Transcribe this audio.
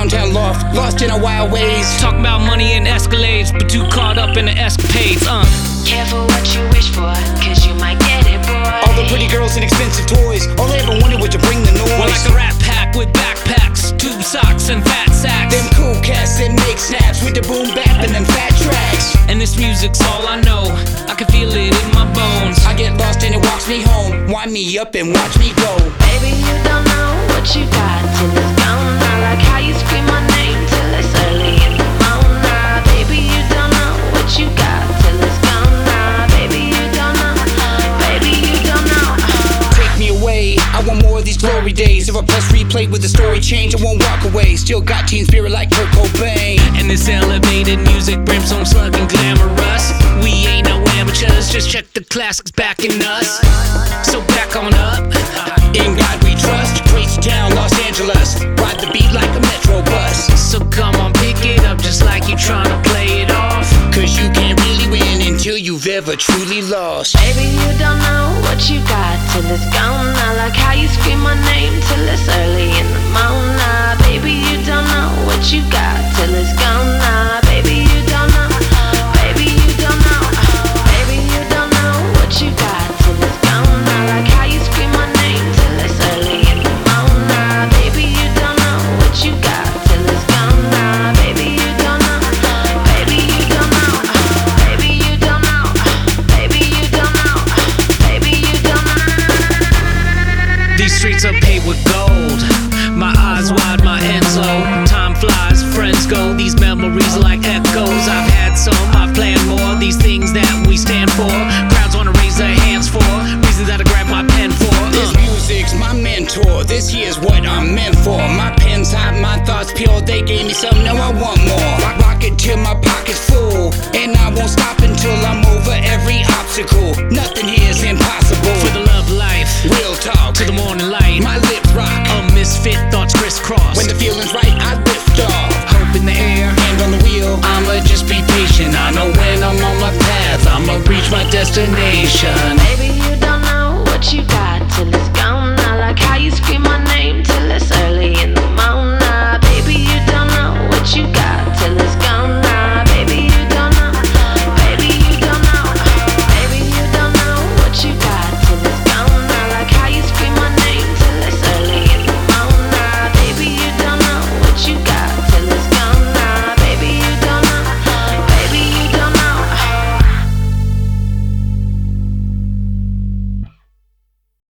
downtown loft, lost in our wild ways. Talk about money and Escalades, but too caught up in the escapades. Careful what you wish for, cause you might get it, boy. All the pretty girls and expensive toys, all they ever wanted was to bring the noise. We're like a rat pack with backpacks, tube socks and fat sacks. Them cool cats that make snaps with the boom bap and them fat tracks. And this music's all I know, I can feel it in my bones. I get lost and it walks me home, wind me up and watch me go. Baby, you don't know what you got till it's gone. I like how you scream my name till it's early in the morning. Nah, baby, you don't know what you got till it's gone. Nah, baby, you don't know. Baby, you don't know. Take me away, I want more of these glory days. If I press replay with the story change, I won't walk away. Still got teen spirit like Kurt Cobain. And this elevated music, brimstone slugging glamorous. We ain't no amateurs, just check the classics backing us. So back on up. In God we trust, Trace Town, Los Angeles. Ride the beat like a metro bus. So come on, pick it up just like you tryna play it off. Cause you can't really win until you've ever truly lost. Baby, you don't know what you got till it's gone. I like how you scream my name till it's early in the morning. Nah, baby, you don't know what you got till it's gone. Nah, baby, you don't know. Baby, you don't know. Baby, you don't know what you got till it's gone. I like how you scream my name till it's early in the morning. Nah, baby, you don't know what you got till it's gone. Nah, baby, you don't know. Baby, you don't know. Baby, you don't know. Baby, you don't know. Baby, you don't know. These streets are paved with gold. My eyes wide, my ends low. Time flies, friends go. These memories are like echoes. I've had some, I've planned more. These things that we stand for. Crowds wanna raise their hands for reasons that I grab my pen for. This music's my mentor, this here's what I'm meant for. My pen's hot, my thoughts pure, they gave me some, now I want more. Rock it till my pocket's full, and I won't stop until I'm over every obstacle. Nothing here's impossible. For the love life, Real talk, to the morning light. my lips rock. A misfit, thoughts crisscross. When the feeling's right, I lift off. Hope in the air, Hand on the wheel, I'ma just be patient. I know when I'm on my path, I'ma reach my destination. Baby, you don't know what you got till it's gone. I like how you scream